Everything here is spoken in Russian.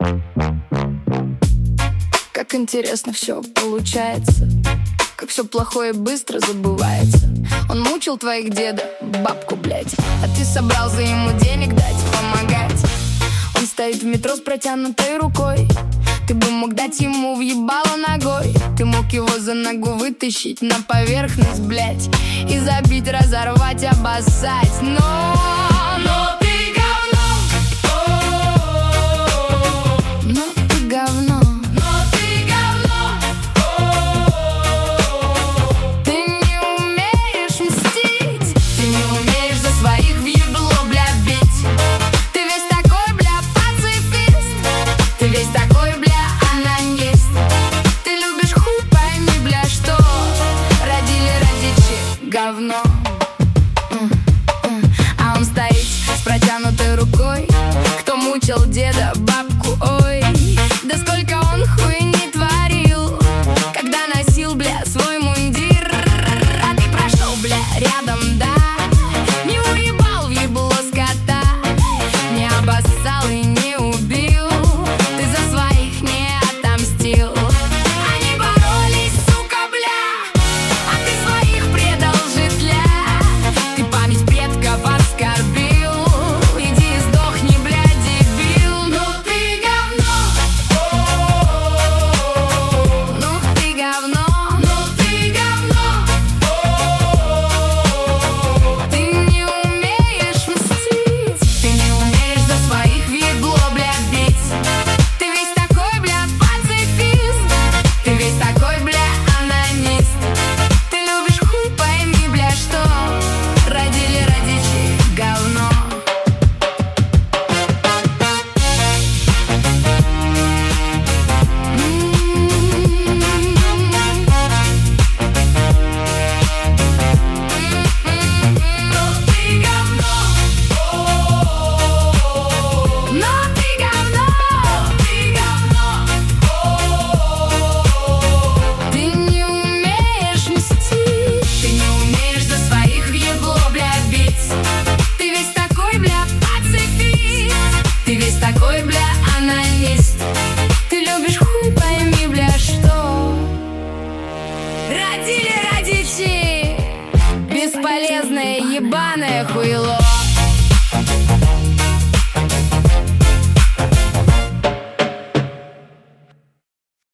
Как интересно все получается, как все плохое быстро забывается. Он мучил твоих деда, бабку, блядь, а ты собрался ему денег дать, помогать. Он стоит в метро с протянутой рукой, ты бы мог дать ему въебало ногой. Ты мог его за ногу вытащить на поверхность, блядь, и забить, разорвать, обоссать. Но ты говно. Но ты говно. Говно. А он стоит с протянутой рукой. Кто мучил деда, бабку, ой. Да сколько он хуйни творил, когда носил, бля, свой мундир. А ты прошел, бля, рядом, да, не уебал в ебло скота, не обоссал и не убил, ты за своих не отомстил. Они боролись, сука, бля, а ты своих предал. Ты память предков оскорбил. Иди сдохни, блядь, дебил. Ну ты говно. Ну ты говно. Ну ты говно. Ты не умеешь мстить, ты не умеешь за своих въебло, блядь, бить. Ты весь такой, бля, пацифист, ты весь такой, бля, анонист. Ты любишь хуй, пойми, бля, что родили родичи говно. Такой, бля, анонист. Ты любишь хуй, пойми, бля, что родили родичи бесполезное ебаное хуйло.